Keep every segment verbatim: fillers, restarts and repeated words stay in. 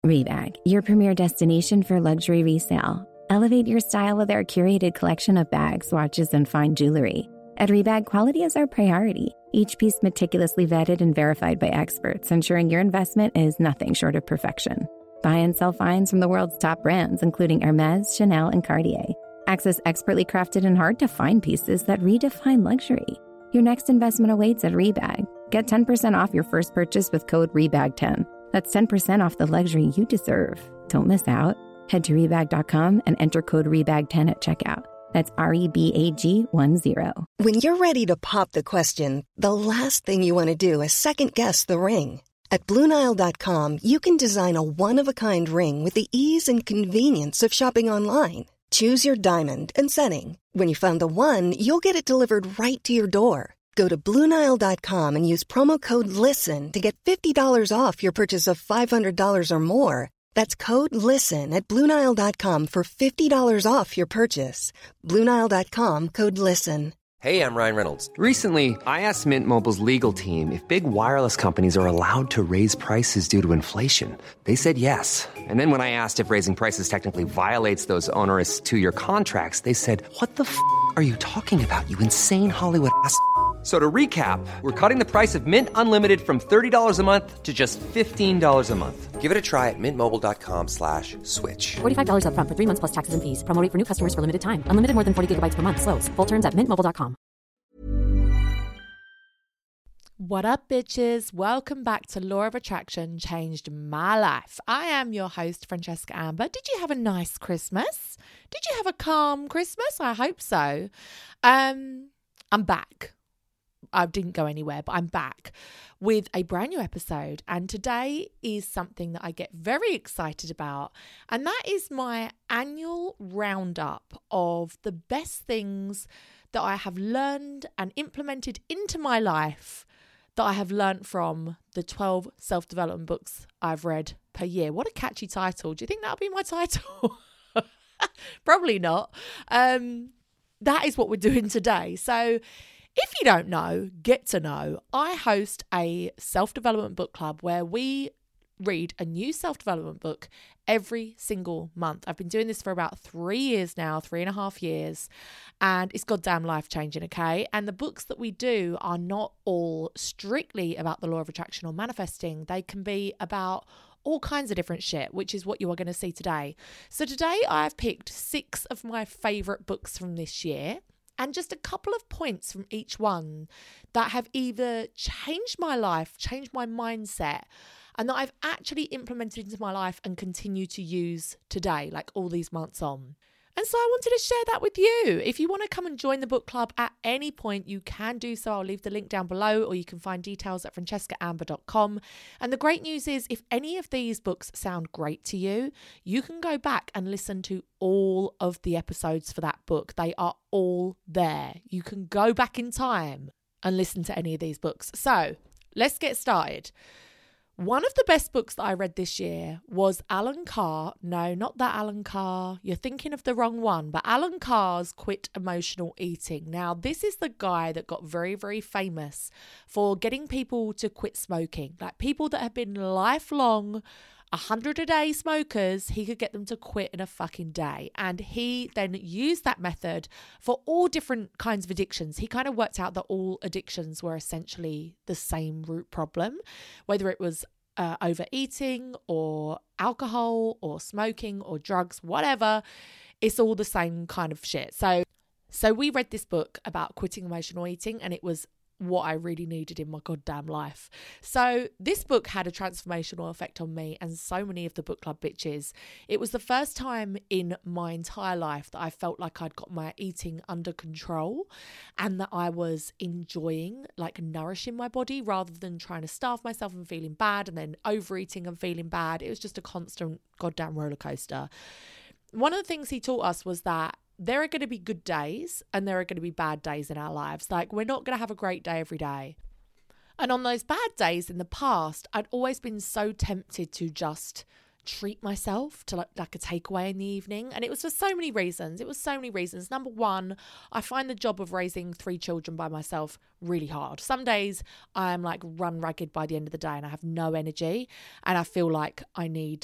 Rebag, your premier destination for luxury resale. Elevate your style with our curated collection of bags, watches, and fine jewelry. At Rebag, quality is our priority. Each piece meticulously vetted and verified by experts, ensuring your investment is nothing short of perfection. Buy and sell finds from the world's top brands, including Hermes, Chanel, and Cartier. Access expertly crafted and hard-to-find pieces that redefine luxury. Your next investment awaits at Rebag. Get ten percent off your first purchase with code rebag ten. That's ten percent off the luxury you deserve. Don't miss out. Head to rebag dot com and enter code rebag ten at checkout. That's R E B A G one zero. When you're ready to pop the question, the last thing you want to do is second-guess the ring. At Blue Nile dot com, you can design a one-of-a-kind ring with the ease and convenience of shopping online. Choose your diamond and setting. When you find the one, you'll get it delivered right to your door. Go to Blue Nile dot com and use promo code LISTEN to get fifty dollars off your purchase of five hundred dollars or more. That's code LISTEN at Blue Nile dot com for fifty dollars off your purchase. Blue Nile dot com, code LISTEN. Hey, I'm Ryan Reynolds. Recently, I asked Mint Mobile's legal team if big wireless companies are allowed to raise prices due to inflation. They said yes. And then when I asked if raising prices technically violates those onerous two-year contracts, they said, what the f*** are you talking about, you insane Hollywood ass f- So to recap, we're cutting the price of Mint Unlimited from thirty dollars a month to just fifteen dollars a month. Give it a try at mintmobile.com slash switch. forty-five dollars up front for three months plus taxes and fees. Promo rate for new customers for limited time. Unlimited more than forty gigabytes per month. Slows full terms at mint mobile dot com. What up, bitches? Welcome back to Law of Attraction Changed My Life. I am your host, Francesca Amber. Did you have a nice Christmas? Did you have a calm Christmas? I hope so. Um, I'm back. I didn't go anywhere, but I'm back with a brand new episode. And today is something that I get very excited about. And that is my annual roundup of the best things that I have learned and implemented into my life that I have learned from the twelve self-development books I've read per year. What a catchy title. Do you think that'll be my title? Probably not. Um, that is what we're doing today. So if you don't know, get to know. I host a self-development book club where we read a new self-development book every single month. I've been doing this for about three years now, three and a half years, and it's goddamn life-changing, okay? And the books that we do are not all strictly about the law of attraction or manifesting. They can be about all kinds of different shit, which is what you are going to see today. So today I've picked six of my favourite books from this year, and just a couple of points from each one that have either changed my life, changed my mindset, and that I've actually implemented into my life and continue to use today, like all these months on. And so I wanted to share that with you. If you want to come and join the book club at any point, you can do so. I'll leave the link down below, or you can find details at francesca amber dot com. And the great news is, if any of these books sound great to you, you can go back and listen to all of the episodes for that book. They are all there. You can go back in time and listen to any of these books. So let's get started. One of the best books that I read this year was Alan Carr. No, not that Alan Carr. You're thinking of the wrong one. But Alan Carr's Quit Emotional Eating. Now, this is the guy that got very, very famous for getting people to quit smoking. Like people that have been lifelong a hundred a day smokers, he could get them to quit in a fucking day. And he then used that method for all different kinds of addictions. He kind of worked out that all addictions were essentially the same root problem, whether it was uh, overeating or alcohol or smoking or drugs, whatever. It's all the same kind of shit. So, so we read this book about quitting emotional eating, and it was what I really needed in my goddamn life. So this book had a transformational effect on me and so many of the book club bitches. It was the first time in my entire life that I felt like I'd got my eating under control and that I was enjoying, like, nourishing my body rather than trying to starve myself and feeling bad and then overeating and feeling bad. It was just a constant goddamn roller coaster. One of the things he taught us was that there are going to be good days and there are going to be bad days in our lives. Like, we're not going to have a great day every day. And on those bad days in the past, I'd always been so tempted to just treat myself to like, like a takeaway in the evening. And it was for so many reasons. It was so many reasons. Number one, I find the job of raising three children by myself really hard. Some days I'm like run ragged by the end of the day and I have no energy and I feel like I need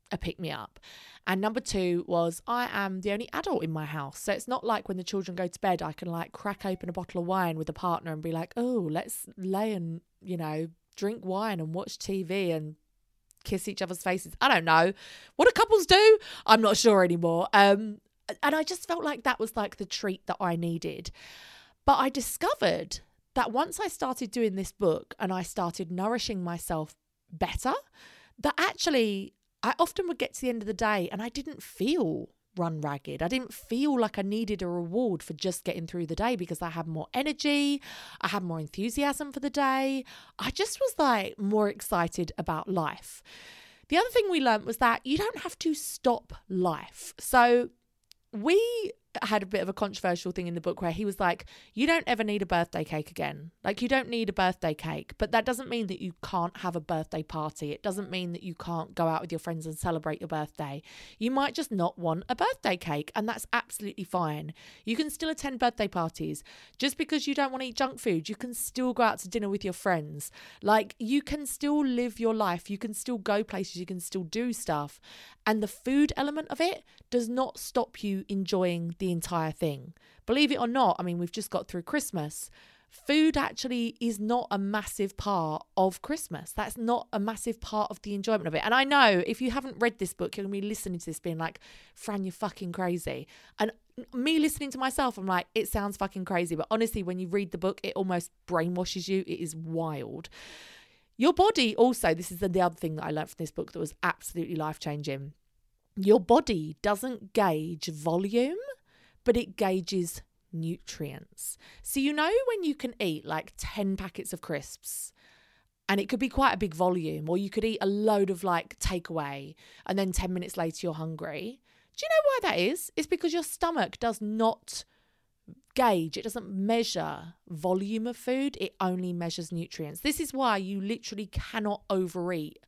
a pick-me-up. And number two was I am the only adult in my house. So it's not like when the children go to bed, I can like crack open a bottle of wine with a partner and be like, oh, let's lay and, you know, drink wine and watch T V and kiss each other's faces. I don't know. What do couples do? I'm not sure anymore. Um, and I just felt like that was like the treat that I needed. But I discovered that once I started doing this book and I started nourishing myself better, that actually I often would get to the end of the day and I didn't feel run ragged. I didn't feel like I needed a reward for just getting through the day because I had more energy. I had more enthusiasm for the day. I just was like more excited about life. The other thing we learned was that you don't have to stop life. So we had a bit of a controversial thing in the book where he was like, you don't ever need a birthday cake again. Like, you don't need a birthday cake, but that doesn't mean that you can't have a birthday party. It doesn't mean that you can't go out with your friends and celebrate your birthday. You might just not want a birthday cake, and that's absolutely fine. You can still attend birthday parties. Just because you don't want to eat junk food, you can still go out to dinner with your friends. Like, you can still live your life. You can still go places. You can still do stuff. And the food element of it does not stop you enjoying the entire thing. Believe it or not, I mean, we've just got through Christmas. Food actually is not a massive part of Christmas. That's not a massive part of the enjoyment of it. And I know if you haven't read this book, you're going to be listening to this being like, Fran, you're fucking crazy. And me listening to myself, I'm like, it sounds fucking crazy. But honestly, when you read the book, it almost brainwashes you. It is wild. Your body also, this is the other thing that I learned from this book that was absolutely life-changing. Your body doesn't gauge volume, but it gauges nutrients. So you know when you can eat like ten packets of crisps and it could be quite a big volume, or you could eat a load of like takeaway and then ten minutes later you're hungry. Do you know why that is? It's because your stomach does not gauge, it doesn't measure volume of food, it only measures nutrients. This is why you literally cannot overeat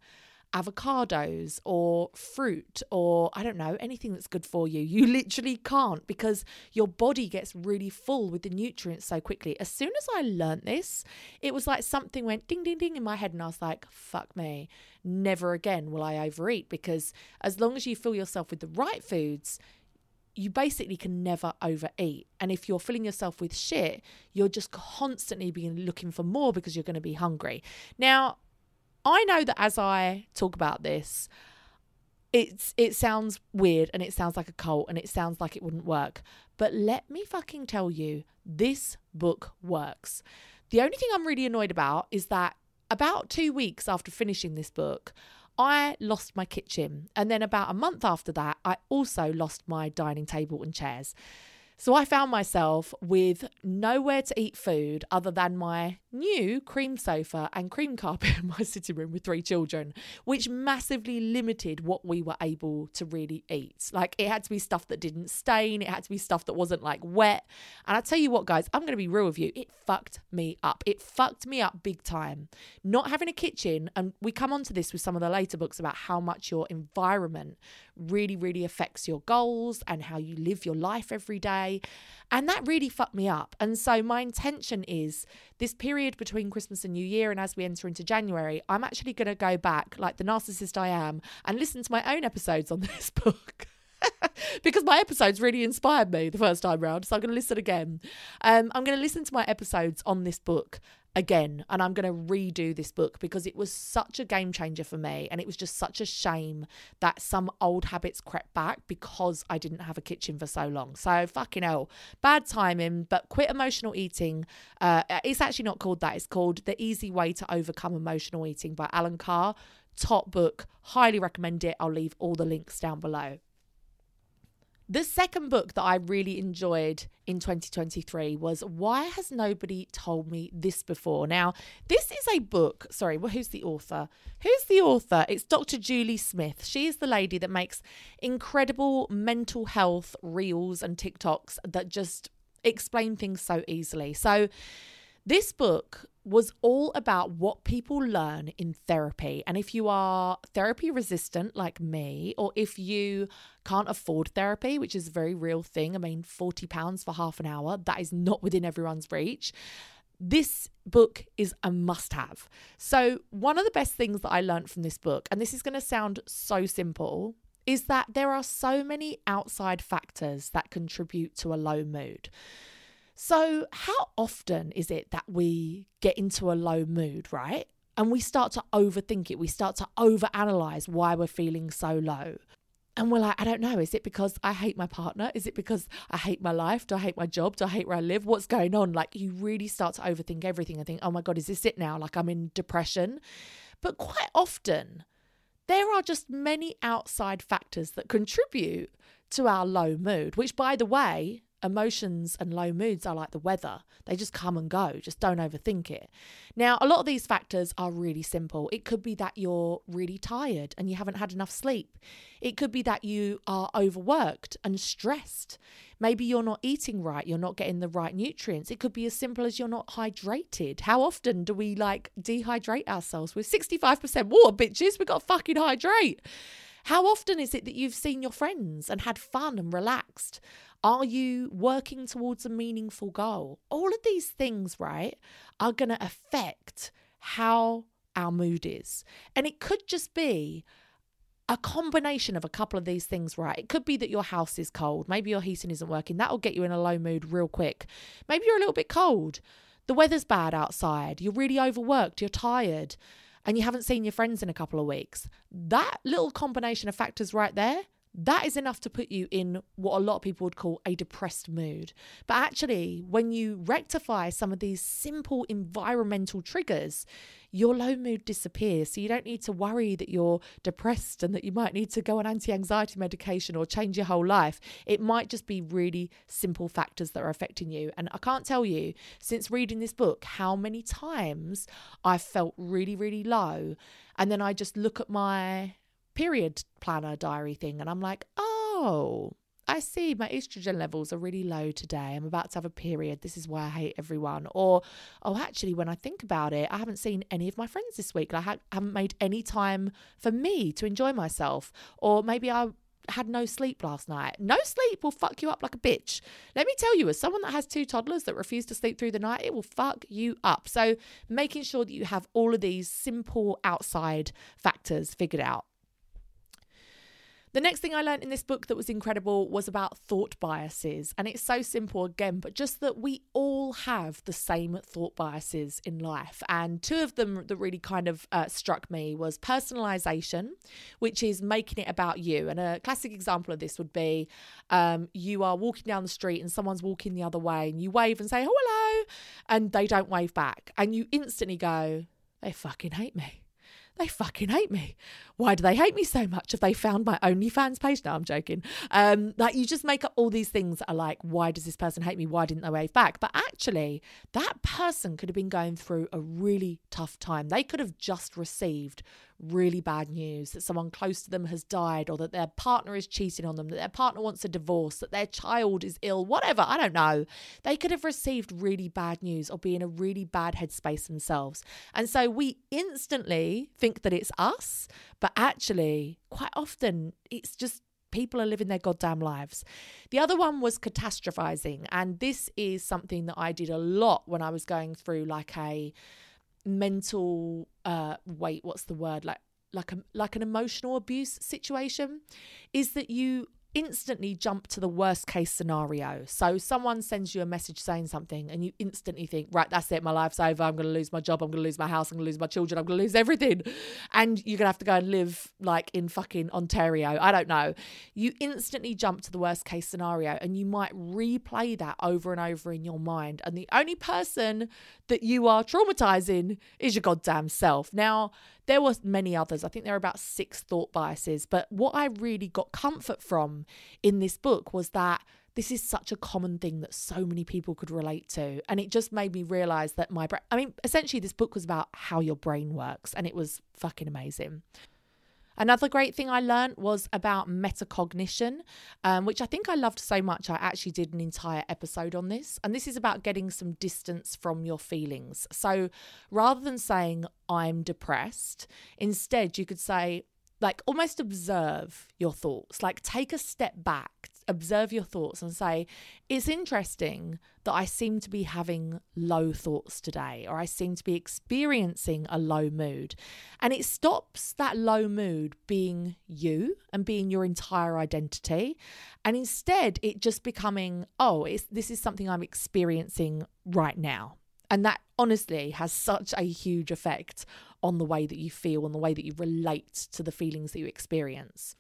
avocados or fruit or I don't know, anything that's good for you. You literally can't, because your body gets really full with the nutrients so quickly. As soon as I learnt this, it was like something went ding ding ding in my head and I was like, fuck me, never again will I overeat, because as long as you fill yourself with the right foods, you basically can never overeat. And if you're filling yourself with shit, you're just constantly being looking for more because you're going to be hungry. Now, I know that as I talk about this, it's it sounds weird and it sounds like a cult and it sounds like it wouldn't work. But let me fucking tell you, this book works. The only thing I'm really annoyed about is that about two weeks after finishing this book, I lost my kitchen. And then about a month after that, I also lost my dining table and chairs. So I found myself with nowhere to eat food other than my new cream sofa and cream carpet in my sitting room with three children, which massively limited what we were able to really eat. Like, it had to be stuff that didn't stain. It had to be stuff that wasn't like wet. And I tell you what, guys, I'm going to be real with you. It fucked me up. It fucked me up big time. Not having a kitchen, and we come onto this with some of the later books about how much your environment really, really affects your goals and how you live your life every day. And that really fucked me up. And so my intention is this period between Christmas and New Year, and as we enter into January, I'm actually going to go back like the narcissist I am and listen to my own episodes on this book. Because my episodes really inspired me the first time round. So I'm going to listen again. Um, I'm going to listen to my episodes on this book again, and I'm going to redo this book because it was such a game changer for me, and it was just such a shame that some old habits crept back because I didn't have a kitchen for so long. So fucking hell, bad timing. But Quit Emotional Eating, uh, it's actually not called that. It's called The Easy Way to Overcome Emotional Eating by Alan Carr. Top book, highly recommend it. I'll leave all the links down below. The second book that I really enjoyed in twenty twenty-three was Why Has Nobody Told Me This Before? Now, this is a book, sorry, well, who's the author? Who's the author? It's Doctor Julie Smith. She is the lady that makes incredible mental health reels and TikToks that just explain things so easily. So this book was all about what people learn in therapy. And if you are therapy resistant like me, or if you can't afford therapy, which is a very real thing, I mean, forty pounds for half an hour, that is not within everyone's reach. This book is a must-have. So one of the best things that I learned from this book, and this is going to sound so simple, is that there are so many outside factors that contribute to a low mood. So how often is it that we get into a low mood, right? And we start to overthink it. We start to overanalyze why we're feeling so low. And we're like, I don't know, is it because I hate my partner? Is it because I hate my life? Do I hate my job? Do I hate where I live? What's going on? Like, you really start to overthink everything and think, oh my God, is this it now? Like, I'm in depression. But quite often, there are just many outside factors that contribute to our low mood, which, by the way, emotions and low moods are like the weather. They just come and go. Just don't overthink it. Now, a lot of these factors are really simple. It could be that you're really tired and you haven't had enough sleep. It could be that you are overworked and stressed. Maybe you're not eating right. You're not getting the right nutrients. It could be as simple as you're not hydrated. How often do we like dehydrate ourselves? We're sixty-five percent water, bitches. We've got to fucking hydrate. How often is it that you've seen your friends and had fun and relaxed? Are you working towards a meaningful goal? All of these things, right, are going to affect how our mood is. And it could just be a combination of a couple of these things, right? It could be that your house is cold. Maybe your heating isn't working. That'll get you in a low mood real quick. Maybe you're a little bit cold. The weather's bad outside. You're really overworked. You're tired. And you haven't seen your friends in a couple of weeks. That little combination of factors right there, that is enough to put you in what a lot of people would call a depressed mood. But actually, when you rectify some of these simple environmental triggers, your low mood disappears. So you don't need to worry that you're depressed and that you might need to go on anti-anxiety medication or change your whole life. It might just be really simple factors that are affecting you. And I can't tell you, since reading this book, how many times I've felt really, really low. And then I just look at my period planner diary thing and I'm like, oh, I see my estrogen levels are really low today. I'm about to have a period. This is why I hate everyone. Or, oh, actually, when I think about it, I haven't seen any of my friends this week. I ha- haven't made any time for me to enjoy myself. Or maybe I had no sleep last night. No sleep will fuck you up like a bitch. Let me tell you, as someone that has two toddlers that refuse to sleep through the night, it will fuck you up. So making sure that you have all of these simple outside factors figured out. The next thing I learned in this book that was incredible was about thought biases. And it's so simple again, but just that we all have the same thought biases in life. And two of them that really kind of uh, struck me was personalization, which is making it about you. And a classic example of this would be um, you are walking down the street and someone's walking the other way and you wave and say, oh, hello, and they don't wave back. And you instantly go, they fucking hate me. They fucking hate me. Why do they hate me so much? Have they found my OnlyFans page? No, I'm joking. Um, like you just make up all these things that are like, why does this person hate me? Why didn't they wave back? But actually, that person could have been going through a really tough time. They could have just received really bad news that someone close to them has died, or that their partner is cheating on them, that their partner wants a divorce, that their child is ill, whatever, I don't know. They could have received really bad news or be in a really bad headspace themselves. And so we instantly think that it's us, but actually quite often it's just people are living their goddamn lives. The other one was catastrophizing. And this is something that I did a lot when I was going through like a mental uh wait what's the word like like a like an emotional abuse situation, is that you instantly jump to the worst case scenario. So someone sends you a message saying something and you instantly think, right, that's it, my life's over, I'm going to lose my job, I'm going to lose my house, I'm going to lose my children, I'm going to lose everything, and you're going to have to go and live like in fucking Ontario, I don't know. You instantly jump to the worst case scenario and you might replay that over and over in your mind, and the only person that you are traumatizing is your goddamn self. Now, there were many others. I think there are about six thought biases. But what I really got comfort from in this book was that this is such a common thing that so many people could relate to. And it just made me realize that my brain, I mean, essentially this book was about how your brain works, and it was fucking amazing. Another great thing I learned was about metacognition, um, which I think I loved so much I actually did an entire episode on this. And this is about getting some distance from your feelings. So rather than saying I'm depressed, instead you could say, like, almost observe your thoughts, like take a step back observe your thoughts and say, it's interesting that I seem to be having low thoughts today, or I seem to be experiencing a low mood. And it stops that low mood being you and being your entire identity. And instead it just becoming, oh, it's, this is something I'm experiencing right now. And that honestly has such a huge effect on the way that you feel and the way that you relate to the feelings that you experience.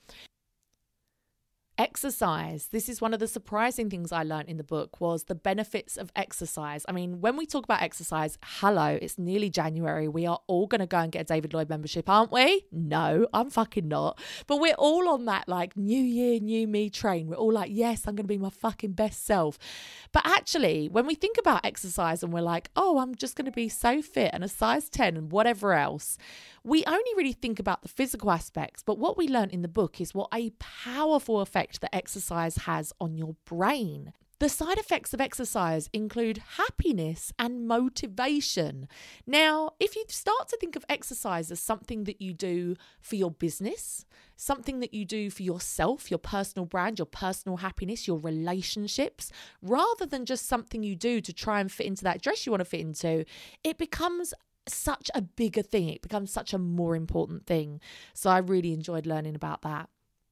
Exercise. This is one of the surprising things I learned in the book, was the benefits of exercise. I mean, when we talk about exercise, hello, it's nearly January. We are all going to go and get a David Lloyd membership, aren't we? No, I'm fucking not. But we're all on that like new year, new me train. We're all like, yes, I'm going to be my fucking best self. But actually, when we think about exercise and we're like, oh, I'm just going to be so fit and a size ten and whatever else, we only really think about the physical aspects. But what we learned in the book is what a powerful effect that exercise has on your brain. The side effects of exercise include happiness and motivation. Now, if you start to think of exercise as something that you do for your business, something that you do for yourself, your personal brand, your personal happiness, your relationships, rather than just something you do to try and fit into that dress you want to fit into, it becomes such a bigger thing. It becomes such a more important thing. So I really enjoyed learning about that.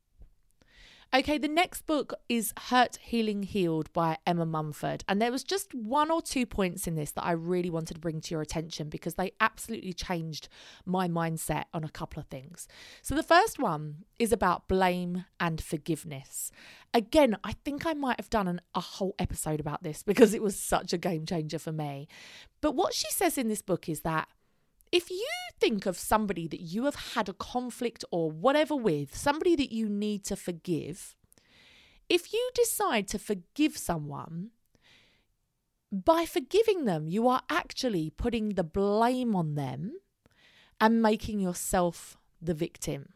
Okay, the next book is Hurt, Healing, Healed by Emma Mumford. And there was just one or two points in this that I really wanted to bring to your attention because they absolutely changed my mindset on a couple of things. So the first one is about blame and forgiveness. Again, I think I might have done an, a whole episode about this because it was such a game changer for me. But what she says in this book is that if you think of somebody that you have had a conflict or whatever with, somebody that you need to forgive, if you decide to forgive someone, by forgiving them, you are actually putting the blame on them and making yourself the victim.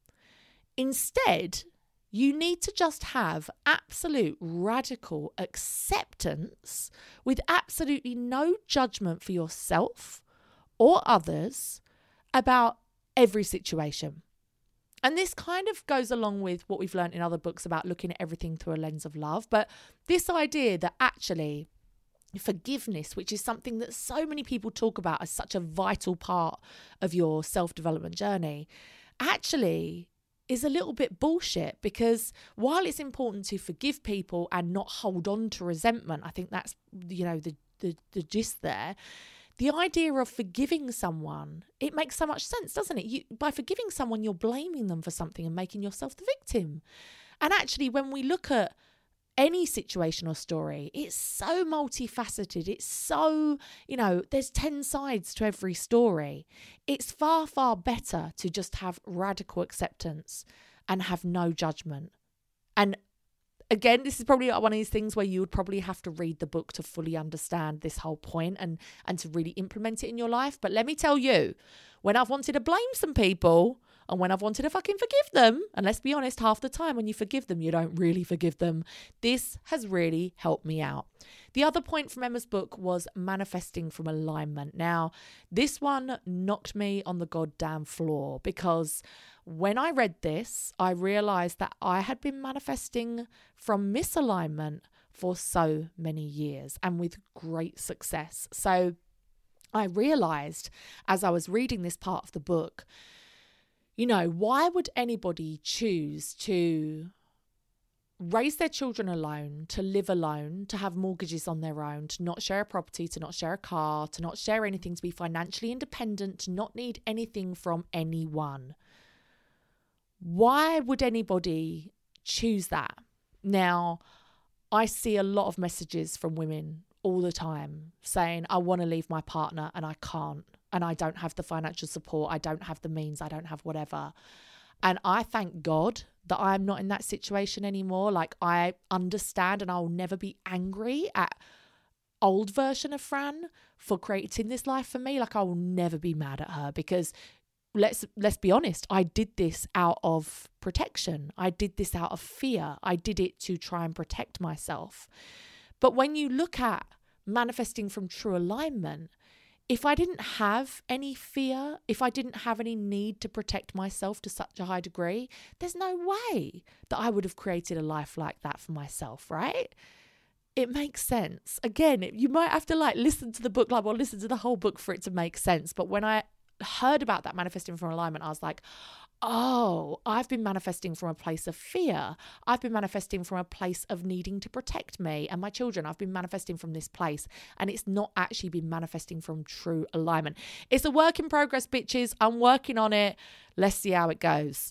Instead, you need to just have absolute radical acceptance with absolutely no judgment for yourself or others about every situation. And this kind of goes along with what we've learned in other books about looking at everything through a lens of love. But this idea that actually forgiveness, which is something that so many people talk about as such a vital part of your self-development journey, actually is a little bit bullshit, because while it's important to forgive people and not hold on to resentment, I think that's, you know, the the, the gist there. The idea of forgiving someone, it makes so much sense, doesn't it? You, by forgiving someone, you're blaming them for something and making yourself the victim. And actually, when we look at any situation or story, it's so multifaceted. It's so, you know, there's ten sides to every story. It's far, far better to just have radical acceptance and have no judgment. And again, this is probably one of these things where you would probably have to read the book to fully understand this whole point and, and to really implement it in your life. But let me tell you, when I've wanted to blame some people and when I've wanted to fucking forgive them, and let's be honest, half the time when you forgive them, you don't really forgive them. This has really helped me out. The other point from Emma's book was manifesting from alignment. Now, this one knocked me on the goddamn floor because when I read this, I realized that I had been manifesting from misalignment for so many years and with great success. So I realized as I was reading this part of the book, you know, why would anybody choose to raise their children alone, to live alone, to have mortgages on their own, to not share a property, to not share a car, to not share anything, to be financially independent, to not need anything from anyone? Why would anybody choose that? Now, I see a lot of messages from women all the time saying, I want to leave my partner and I can't. And I don't have the financial support. I don't have the means. I don't have whatever. And I thank God that I'm not in that situation anymore. Like, I understand and I'll never be angry at old version of Fran for creating this life for me. Like, I will never be mad at her because let's let's be honest, I did this out of protection. I did this out of fear. I did it to try and protect myself. But when you look at manifesting from true alignment, if I didn't have any fear, if I didn't have any need to protect myself to such a high degree, there's no way that I would have created a life like that for myself, right? It makes sense. Again, you might have to like listen to the book club or listen to the whole book for it to make sense. But when I heard about that manifesting from alignment, I was like, oh, I've been manifesting from a place of fear. I've been manifesting from a place of needing to protect me and my children. I've been manifesting from this place, and it's not actually been manifesting from true alignment. It's a work in progress, bitches. I'm working on it. Let's see how it goes.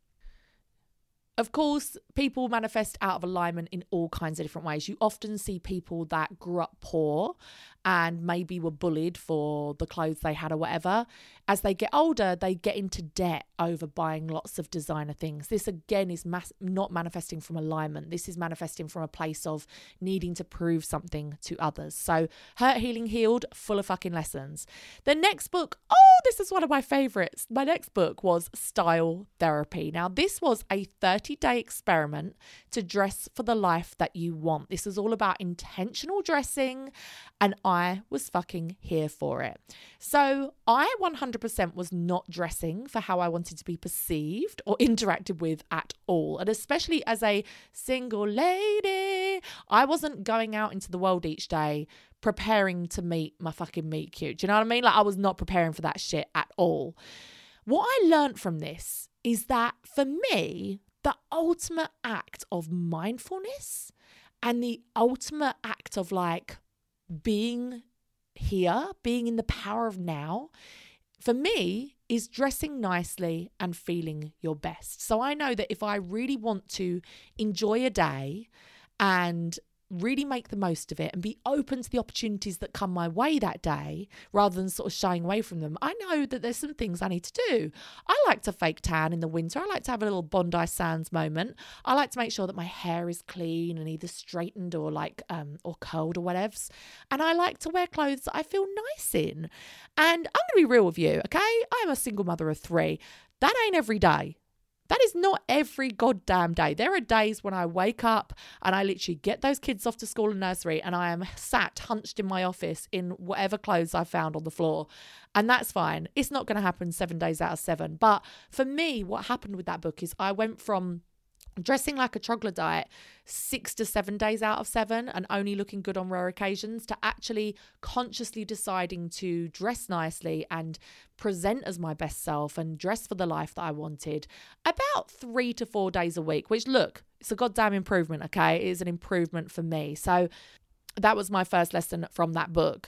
Of course, people manifest out of alignment in all kinds of different ways. You often see people that grew up poor and maybe were bullied for the clothes they had or whatever. As they get older, they get into debt over buying lots of designer things. This again is mass- not manifesting from alignment. This is manifesting from a place of needing to prove something to others. So Hurt, Healing, Healed, full of fucking lessons. The next book, oh, this is one of my favorites. My next book was Style Therapy. Now, this was a thirty-day experiment to dress for the life that you want. This is all about intentional dressing, and I was fucking here for it. So I one hundred percent was not dressing for how I wanted to be perceived or interacted with at all. And especially as a single lady, I wasn't going out into the world each day preparing to meet my fucking meet cute. Do you know what I mean? Like, I was not preparing for that shit at all. What I learned from this is that for me, the ultimate act of mindfulness and the ultimate act of like being here, being in the power of now, for me is dressing nicely and feeling your best. So I know that if I really want to enjoy a day and really make the most of it and be open to the opportunities that come my way that day rather than sort of shying away from them, I know that there's some things I need to do. I like to fake tan in the winter. I like to have a little Bondi Sands moment. I like to make sure that my hair is clean and either straightened or like um or curled or whatevs. And I like to wear clothes that I feel nice in. And I'm going to be real with you, okay? I'm a single mother of three. That ain't every day. That is not every goddamn day. There are days when I wake up and I literally get those kids off to school and nursery and I am sat hunched in my office in whatever clothes I found on the floor. And that's fine. It's not going to happen seven days out of seven. But for me, what happened with that book is I went from dressing like a troglodyte six to seven days out of seven and only looking good on rare occasions to actually consciously deciding to dress nicely and present as my best self and dress for the life that I wanted about three to four days a week, which look, it's a goddamn improvement, okay? It is an improvement for me. So that was my first lesson from that book.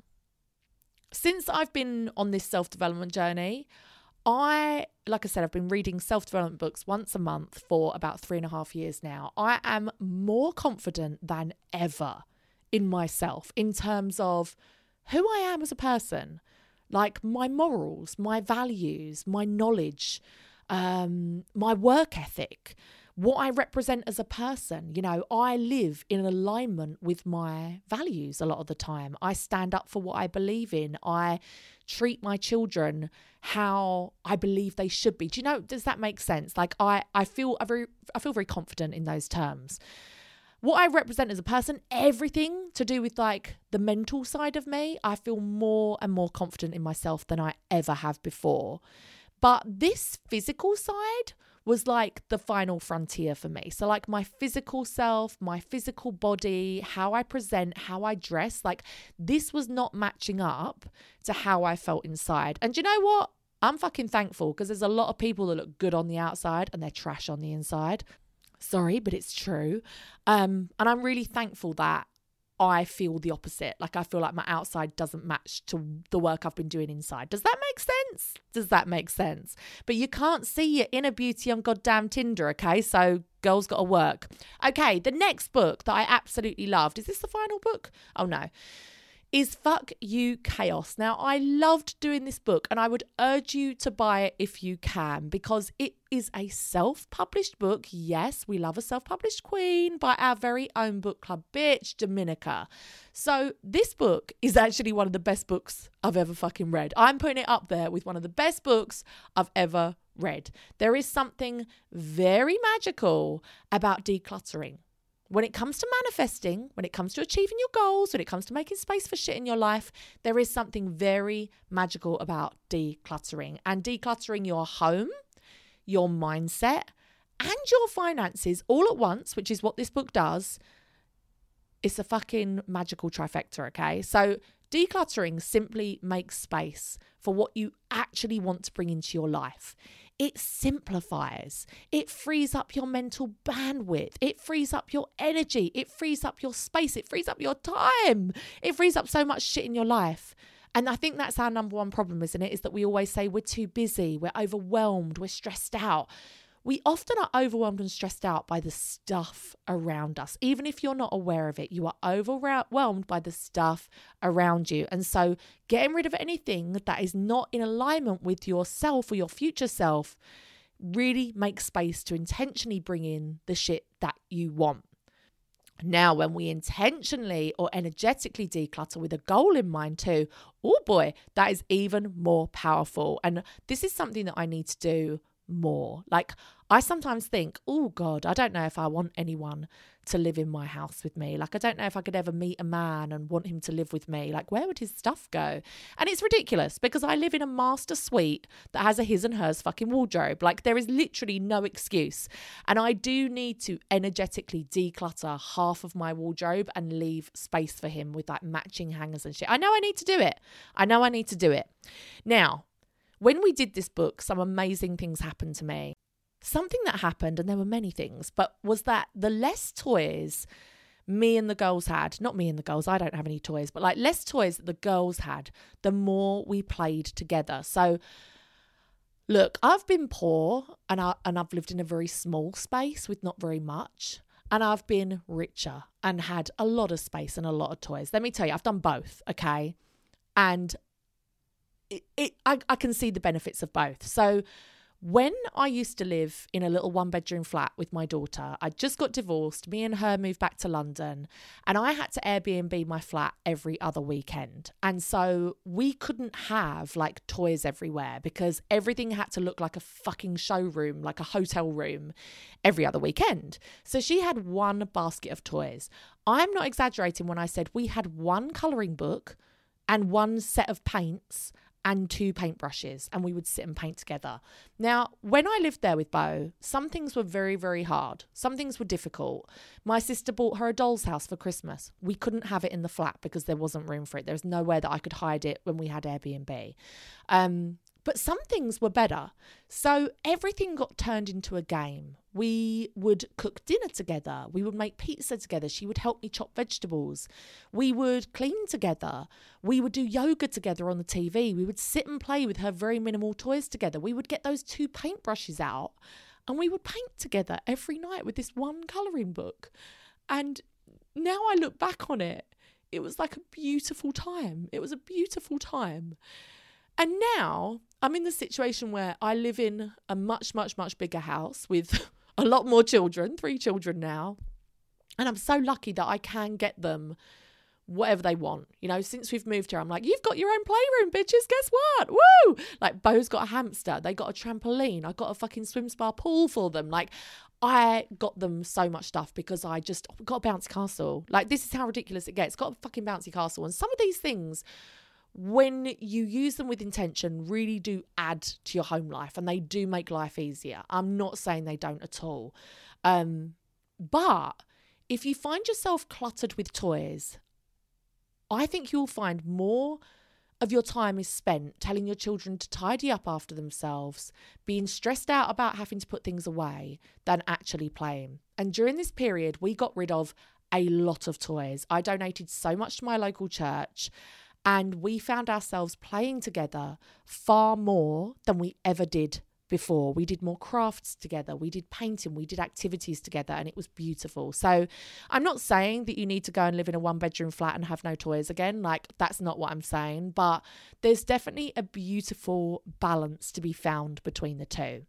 Since I've been on this self-development journey, I, like I said, I've been reading self-development books once a month for about three and a half years now. I am more confident than ever in myself in terms of who I am as a person, like my morals, my values, my knowledge, um, my work ethic, what I represent as a person. You know, I live in alignment with my values a lot of the time. I stand up for what I believe in. I treat my children how I believe they should be. Do you know, does that make sense? Like I, I feel I very, I feel very confident in those terms. What I represent as a person, everything to do with like the mental side of me, I feel more and more confident in myself than I ever have before. But this physical side was like the final frontier for me. So like my physical self, my physical body, how I present, how I dress, like this was not matching up to how I felt inside. And do you know what? I'm fucking thankful because there's a lot of people that look good on the outside and they're trash on the inside. Sorry, but it's true. Um, and I'm really thankful that I feel the opposite. Like I feel like my outside doesn't match to the work I've been doing inside. Does that make sense? Does that make sense? But you can't see your inner beauty on goddamn Tinder, okay? So girls got to work. Okay, the next book that I absolutely loved, is this the final book? Oh no. Is Fuck You Chaos. Now, I loved doing this book and I would urge you to buy it if you can because it is a self-published book. Yes, we love a self-published queen by our very own book club bitch, Dominica. So this book is actually one of the best books I've ever fucking read. I'm putting it up there with one of the best books I've ever read. There is something very magical about decluttering. when it comes to manifesting, when it comes to achieving your goals, when it comes to making space for shit in your life, there is something very magical about decluttering, and decluttering your home, your mindset, and your finances all at once, which is what this book does. It's a fucking magical trifecta, okay? So decluttering simply makes space for what you actually want to bring into your life. It simplifies. It frees up your mental bandwidth. It frees up your energy. It frees up your space. It frees up your time. It frees up so much shit in your life. And I think that's our number one problem, isn't it? Is that we always say we're too busy, we're overwhelmed, we're stressed out. We often are overwhelmed and stressed out by the stuff around us. Even if you're not aware of it, you are overwhelmed by the stuff around you. And so getting rid of anything that is not in alignment with yourself or your future self really makes space to intentionally bring in the shit that you want. Now, when we intentionally or energetically declutter with a goal in mind too, oh boy, that is even more powerful. And this is something that I need to do more. Like, I sometimes think, oh God, I don't know if I want anyone to live in my house with me. Like, I don't know if I could ever meet a man and want him to live with me. Like, where would his stuff go? And it's ridiculous because I live in a master suite that has a his and hers fucking wardrobe. Like, there is literally no excuse. And I do need to energetically declutter half of my wardrobe and leave space for him with like matching hangers and shit. I know I need to do it. I know I need to do it. Now, when we did this book, some amazing things happened to me. Something that happened, and there were many things, but was that the less toys me and the girls had, not me and the girls, I don't have any toys, but like less toys that the girls had, the more we played together. So look, I've been poor and, I, and I've lived in a very small space with not very much. And I've been richer and had a lot of space and a lot of toys. Let me tell you, I've done both, okay? And It, it, I, I can see the benefits of both. So when I used to live in a little one bedroom flat with my daughter, I just got divorced. Me and her moved back to London and I had to Airbnb my flat every other weekend. And so we couldn't have like toys everywhere because everything had to look like a fucking showroom, like a hotel room every other weekend. So she had one basket of toys. I'm not exaggerating when I said we had one colouring book and one set of paints and two paintbrushes, and we would sit and paint together. Now, when I lived there with Bo, some things were very, very hard. Some things were difficult. My sister bought her a doll's house for Christmas. We couldn't have it in the flat because there wasn't room for it. There was nowhere that I could hide it when we had Airbnb. Um, but some things were better. So everything got turned into a game. We would cook dinner together. We would make pizza together. She would help me chop vegetables. We would clean together. We would do yoga together on the T V. We would sit and play with her very minimal toys together. We would get those two paintbrushes out and we would paint together every night with this one colouring book. And now I look back on it, it was like a beautiful time. It was a beautiful time. And now I'm in the situation where I live in a much, much, much bigger house with a lot more children, three children now. And I'm so lucky that I can get them whatever they want. You know, since we've moved here, I'm like, you've got your own playroom, bitches. Guess what? Woo! Like, Bo's got a hamster. They got a trampoline. I got a fucking swim spa pool for them. Like, I got them so much stuff because I just got a bouncy castle. Like, this is how ridiculous it gets. Got a fucking bouncy castle. And some of these things, when you use them with intention, really do add to your home life and they do make life easier. I'm not saying they don't at all. Um, but if you find yourself cluttered with toys, I think you'll find more of your time is spent telling your children to tidy up after themselves, being stressed out about having to put things away, than actually playing. And during this period, we got rid of a lot of toys. I donated so much to my local church. And we found ourselves playing together far more than we ever did before. We did more crafts together. We did painting. We did activities together and it was beautiful. So I'm not saying that you need to go and live in a one bedroom flat and have no toys again. Like, that's not what I'm saying. But there's definitely a beautiful balance to be found between the two.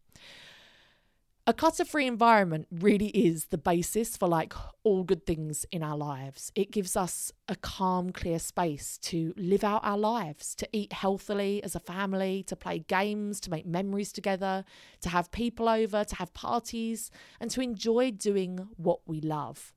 A clutter-free environment really is the basis for like all good things in our lives. It gives us a calm, clear space to live out our lives, to eat healthily as a family, to play games, to make memories together, to have people over, to have parties, and to enjoy doing what we love.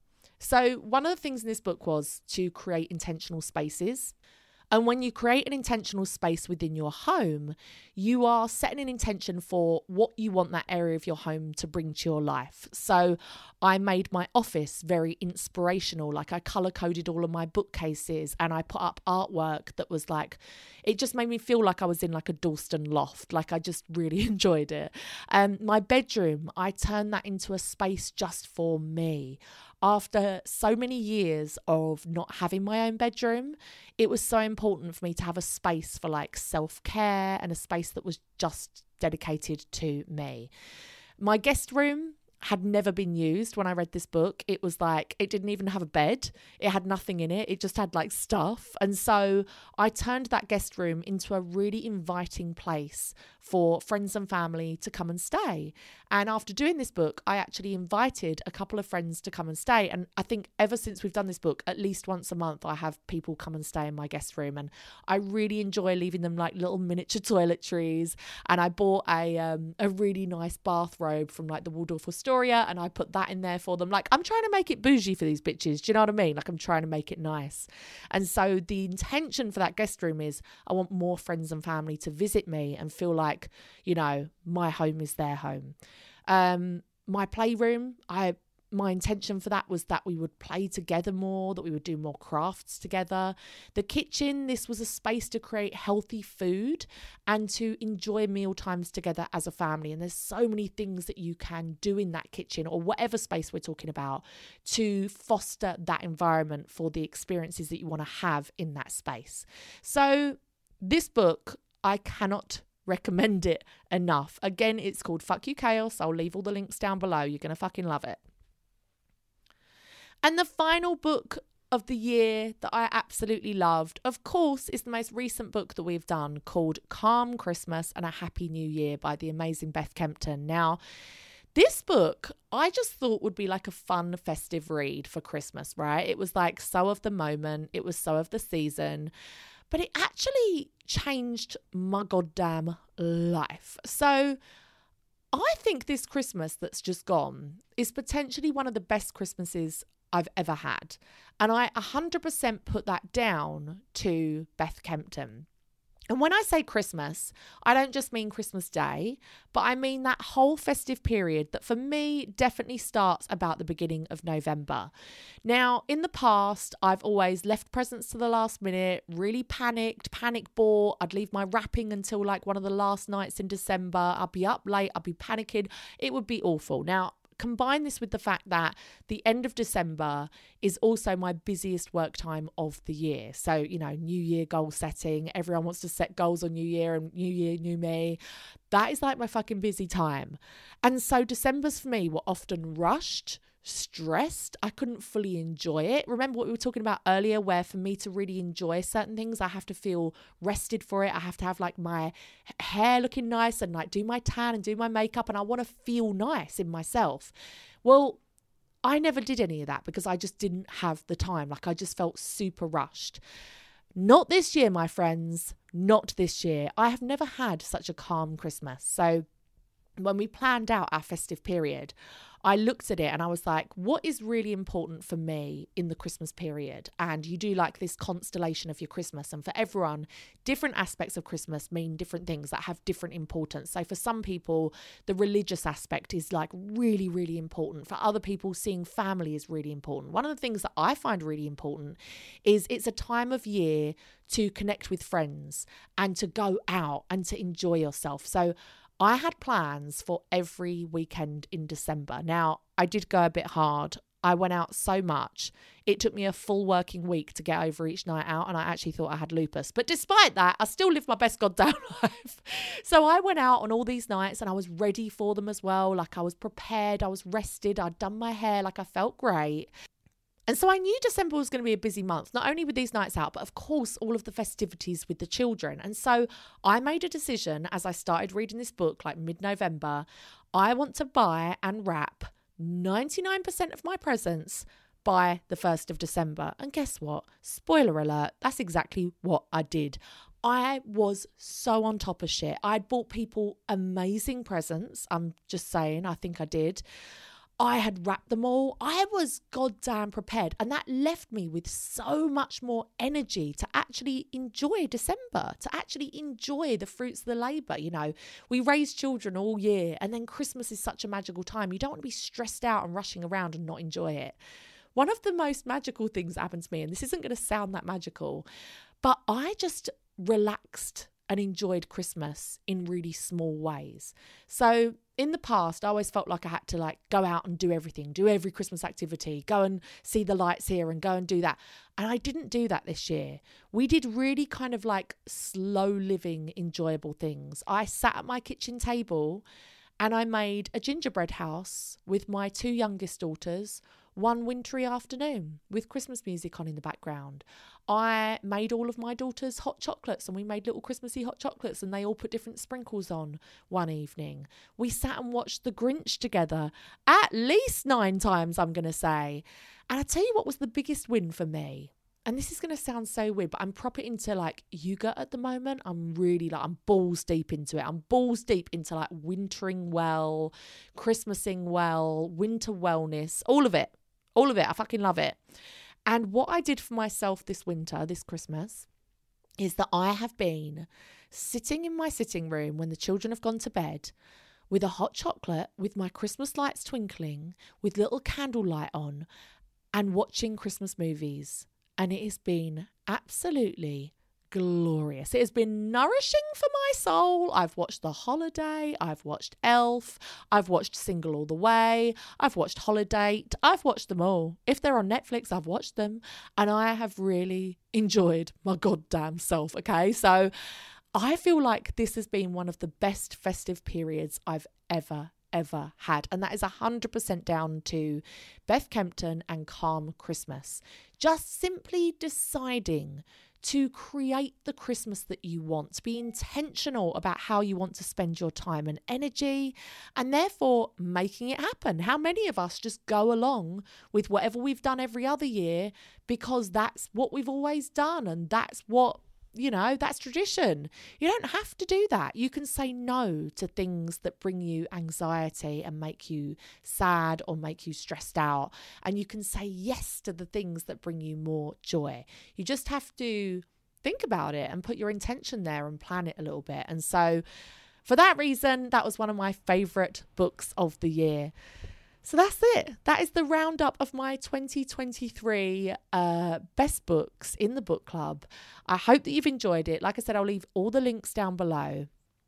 So one of the things in this book was to create intentional spaces. And when you create an intentional space within your home, you are setting an intention for what you want that area of your home to bring to your life. So I made my office very inspirational. Like I color coded all of my bookcases and I put up artwork that was like, it just made me feel like I was in like a Dalston loft. Like I just really enjoyed it. Um, my bedroom, I turned that into a space just for me. After so many years of not having my own bedroom, it was so important for me to have a space for like self-care and a space that was just dedicated to me. My guest room had never been used when I read this book. It was like, it didn't even have a bed. It had nothing in it. It just had like stuff. And so I turned that guest room into a really inviting place for friends and family to come and stay. And after doing this book, I actually invited a couple of friends to come and stay. And I think ever since we've done this book, at least once a month, I have people come and stay in my guest room. And I really enjoy leaving them like little miniature toiletries. And I bought a um, a really nice bathrobe from like the Waldorf Astoria, and I put that in there for them. Like, I'm trying to make it bougie for these bitches. Do you know what I mean? Like, I'm trying to make it nice. And so the intention for that guest room is I want more friends and family to visit me and feel like, you know, my home is their home. Um, my playroom, I my intention for that was that we would play together more, that we would do more crafts together. The kitchen, this was a space to create healthy food and to enjoy meal times together as a family. And there's so many things that you can do in that kitchen or whatever space we're talking about to foster that environment for the experiences that you want to have in that space. So this book, I cannot recommend it enough. Again, it's called Fuck You Chaos. I'll leave all the links down below. You're going to fucking love it. And the final book of the year that I absolutely loved, of course, is the most recent book that we've done called Calm Christmas and a Happy New Year by the amazing Beth Kempton. Now, this book, I just thought would be like a fun, festive read for Christmas, right? It was like so of the moment. It was so of the season. But it actually changed my goddamn life. So I think this Christmas that's just gone is potentially one of the best Christmases I've ever had. And I one hundred percent put that down to Beth Kempton. And when I say Christmas, I don't just mean Christmas Day, but I mean that whole festive period that for me definitely starts about the beginning of November. Now, in the past, I've always left presents to the last minute, really panicked, panic bought. I'd leave my wrapping until like one of the last nights in December. I'd be up late, I'd be panicking. It would be awful. Now, combine this with the fact that the end of December is also my busiest work time of the year. So, you know, New Year goal setting. Everyone wants to set goals on New Year and New Year, new me. That is like my fucking busy time. And so Decembers for me were often rushed, stressed. I couldn't fully enjoy it. Remember what we were talking about earlier, where for me to really enjoy certain things, I have to feel rested for it. I have to have like my hair looking nice and like do my tan and do my makeup, and I want to feel nice in myself. Well, I never did any of that because I just didn't have the time. Like I just felt super rushed. Not this year, my friends, not this year. I have never had such a calm Christmas. So when we planned out our festive period, I looked at it and I was like, what is really important for me in the Christmas period? And you do like this constellation of your Christmas. And for everyone, different aspects of Christmas mean different things that have different importance. So for some people, the religious aspect is like really, really important. For other people, seeing family is really important. One of the things that I find really important is it's a time of year to connect with friends and to go out and to enjoy yourself. So I had plans for every weekend in December. Now, I did go a bit hard. I went out so much. It took me a full working week to get over each night out, and I actually thought I had lupus. But despite that, I still lived my best goddamn life. So I went out on all these nights and I was ready for them as well. Like I was prepared, I was rested, I'd done my hair, like I felt great. And so I knew December was going to be a busy month, not only with these nights out, but of course, all of the festivities with the children. And so I made a decision as I started reading this book, like mid-November, I want to buy and wrap ninety-nine percent of my presents by the first of December. And guess what? Spoiler alert, that's exactly what I did. I was so on top of shit. I'd bought people amazing presents. I'm just saying, I think I did. I had wrapped them all. I was goddamn prepared. And that left me with so much more energy to actually enjoy December, to actually enjoy the fruits of the labour. You know, we raise children all year, and then Christmas is such a magical time. You don't want to be stressed out and rushing around and not enjoy it. One of the most magical things that happened to me, and this isn't going to sound that magical, but I just relaxed and enjoyed Christmas in really small ways. So in the past, I always felt like I had to like go out and do everything, do every Christmas activity, go and see the lights here and go and do that. And I didn't do that this year. We did really kind of like slow living, enjoyable things. I sat at my kitchen table and I made a gingerbread house with my two youngest daughters one wintry afternoon with Christmas music on in the background. I made all of my daughters hot chocolates, and we made little Christmassy hot chocolates, and they all put different sprinkles on one evening. We sat and watched The Grinch together at least nine times, I'm going to say. And I tell you what was the biggest win for me. And this is going to sound so weird, but I'm proper into like yoga at the moment. I'm really like, I'm balls deep into it. I'm balls deep into like wintering well, Christmasing well, winter wellness, all of it. All of it. I fucking love it. And what I did for myself this winter, this Christmas, is that I have been sitting in my sitting room when the children have gone to bed with a hot chocolate, with my Christmas lights twinkling, with little candlelight on, and watching Christmas movies. And it has been absolutely glorious. It has been nourishing for my soul. I've watched The Holiday. I've watched Elf. I've watched Single All the Way. I've watched Holiday. I've watched them all. If they're on Netflix, I've watched them. And I have really enjoyed my goddamn self, okay? So I feel like this has been one of the best festive periods I've ever ever had. And that is one hundred percent down to Beth Kempton and Calm Christmas. Just simply deciding to create the Christmas that you want, to be intentional about how you want to spend your time and energy, and therefore making it happen. How many of us just go along with whatever we've done every other year because that's what we've always done and that's what, you know, that's tradition. You don't have to do that. You can say no to things that bring you anxiety and make you sad or make you stressed out. And you can say yes to the things that bring you more joy. You just have to think about it and put your intention there and plan it a little bit. And so for that reason, that was one of my favourite books of the year. So that's it. That is the roundup of my twenty twenty-three uh, best books in the book club. I hope that you've enjoyed it. Like I said, I'll leave all the links down below.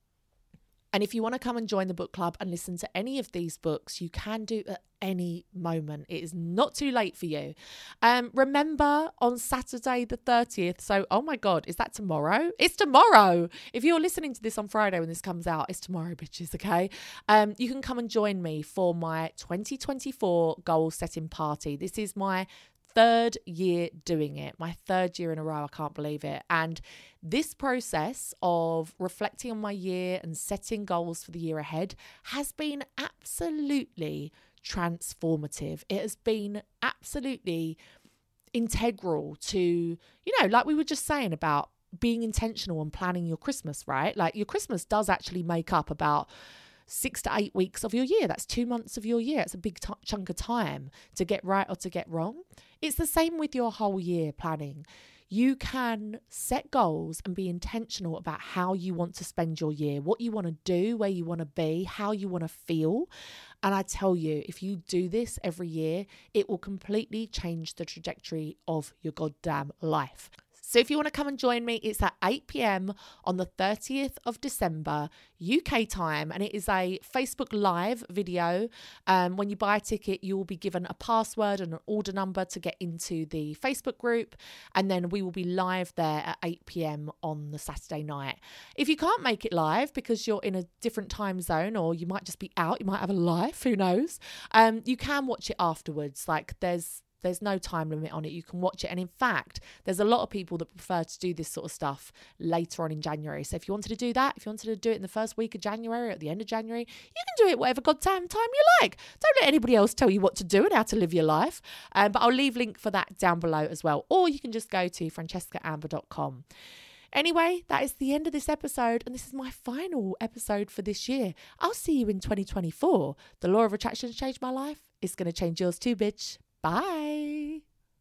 And if you want to come and join the book club and listen to any of these books, you can do at any moment. It is not too late for you. Um, remember on Saturday the thirtieth. So, oh my God, is that tomorrow? It's tomorrow. If you're listening to this on Friday when this comes out, it's tomorrow, bitches, okay? Um, you can come and join me for my twenty twenty-four goal setting party. This is my third year doing it, my third year in a row. I can't believe it. And this process of reflecting on my year and setting goals for the year ahead has been absolutely transformative. It has been absolutely integral to, you know, like we were just saying about being intentional and planning your Christmas, right? Like your Christmas does actually make up about six to eight weeks of your year. That's two months of your year. It's a big t- chunk of time to get right or to get wrong. It's the same with your whole year planning. You can set goals and be intentional about how you want to spend your year, what you want to do, where you want to be, how you want to feel. And I tell you, if you do this every year, it will completely change the trajectory of your goddamn life. So if you want to come and join me, it's at eight p.m. on the thirtieth of December, U K time, and it is a Facebook Live video. Um, when you buy a ticket, you will be given a password and an order number to get into the Facebook group, and then we will be live there at eight p.m. on the Saturday night. If you can't make it live because you're in a different time zone, or you might just be out, you might have a life, who knows, um, you can watch it afterwards. Like there's There's no time limit on it. You can watch it. And in fact, there's a lot of people that prefer to do this sort of stuff later on in January. So if you wanted to do that, if you wanted to do it in the first week of January or at the end of January, you can do it whatever goddamn time you like. Don't let anybody else tell you what to do and how to live your life. Um, but I'll leave link for that down below as well. Or you can just go to francesca amber dot com. Anyway, that is the end of this episode, and this is my final episode for this year. I'll see you in twenty twenty-four. The Law of Attraction changed my life. It's going to change yours too, bitch. Bye.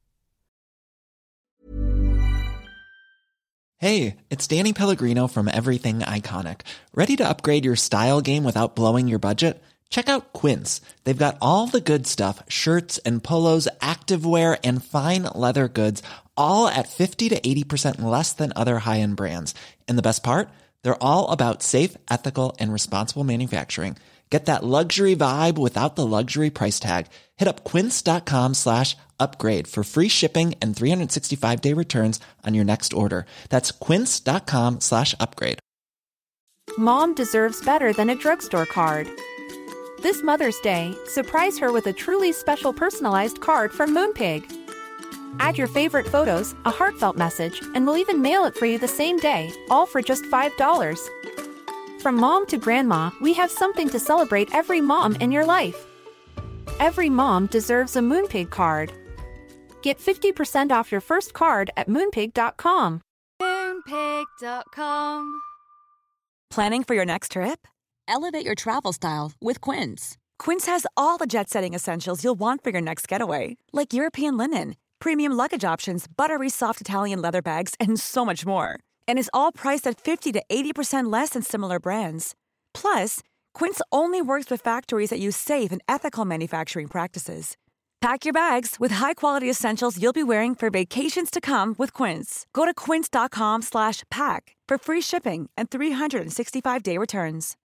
Hey, it's Danny Pellegrino from Everything Iconic. Ready to upgrade your style game without blowing your budget? Check out Quince. They've got all the good stuff, shirts and polos, activewear, and fine leather goods, all at fifty to eighty percent less than other high-end brands. And the best part? They're all about safe, ethical, and responsible manufacturing. Get that luxury vibe without the luxury price tag. Hit up quince.com slash upgrade for free shipping and three sixty-five day returns on your next order. That's quince.com slash upgrade. Mom deserves better than a drugstore card. This Mother's Day, surprise her with a truly special personalized card from Moonpig. Add your favorite photos, a heartfelt message, and we'll even mail it for you the same day, all for just five dollars. From mom to grandma, we have something to celebrate every mom in your life. Every mom deserves a Moonpig card. Get fifty percent off your first card at moonpig dot com. moonpig dot com. Planning for your next trip? Elevate your travel style with Quince. Quince has all the jet-setting essentials you'll want for your next getaway, like European linen, premium luggage options, buttery soft Italian leather bags, and so much more. And is all priced at fifty to eighty percent less than similar brands. Plus, Quince only works with factories that use safe and ethical manufacturing practices. Pack your bags with high-quality essentials you'll be wearing for vacations to come with Quince. Go to quince.com slash pack for free shipping and three sixty-five day returns.